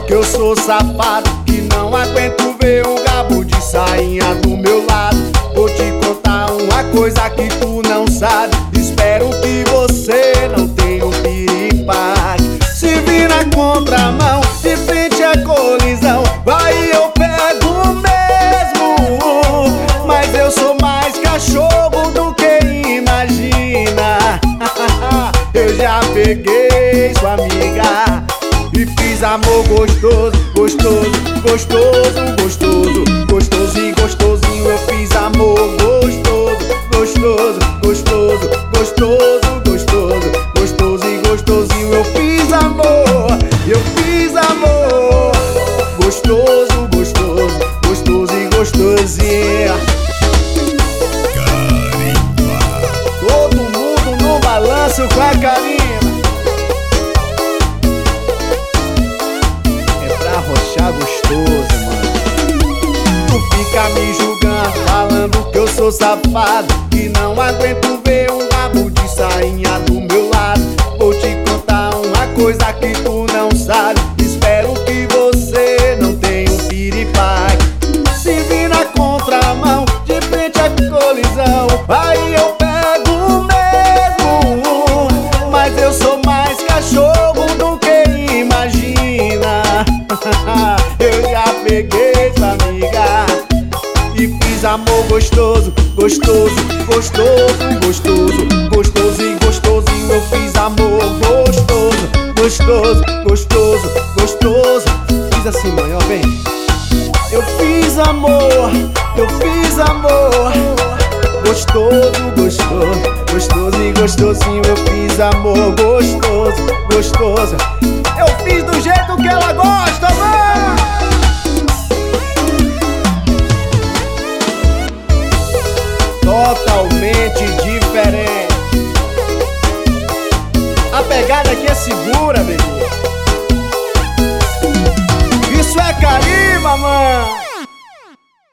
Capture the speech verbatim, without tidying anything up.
que eu sou safado, que não aguento ver um gabo de sainha do meu lado. Vou te contar uma coisa que tu não sabe, espero que você não tenha um piripaque. Se vir na contramão, de frente é colisão, vai eu pego mesmo. Mas eu sou mais cachorro do que imagina. Eu já peguei sua amiga e fiz amor gostoso, gostoso, gostoso, gostoso, gostoso e gostosinho. Eu fiz amor gostoso, gostoso, gostoso, gostoso, gostoso, gostoso e gostosinho. Eu fiz amor, eu fiz amor gostoso, gostoso, gostoso e gostosinho. Carimba. Todo mundo no balanço com a carimba. Arrochar gostoso, mano. Tu fica me julgando, falando que eu sou safado, que não aguento ver um rabo de sainha do meu lado. Vou te contar uma coisa que tu não sabe, espero que você não tenha um piripaque. Se vir na contramão, de frente é colisão, aí eu pego mesmo. Mas eu sou mais cachorro do que imagina. Eu já peguei sua amiga e fiz amor gostoso, gostoso, gostoso, gostoso, gostoso e gostosinho. Eu fiz amor gostoso, gostoso, gostoso, gostoso. Fiz assim, mãe, ó, vem. Eu fiz amor, eu fiz amor gostoso, gostoso, gostoso e gostosinho. Eu fiz amor gostoso, gostoso. Eu fiz do jeito que ela gosta, mano. Totalmente diferente. A pegada aqui é segura, bebê. Isso é carimba, mano.